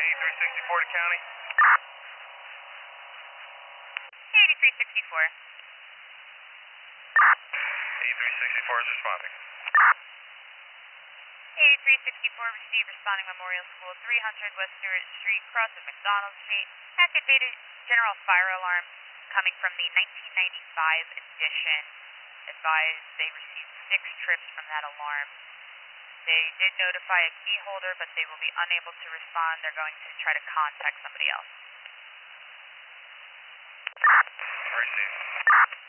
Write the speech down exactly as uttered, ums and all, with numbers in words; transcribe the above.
eighty-three sixty-four to county. eighty-three sixty-four. eighty-three sixty-four is responding. eighty-three sixty-four received responding Memorial School, three hundred West Stewart Street, cross of McDonald Street. Activated general fire alarm coming from the nineteen ninety-five edition. Advised they received six trips from that alarm. They did notify a key holder, but they will be unable to respond. They're going to try to contact somebody else. Received.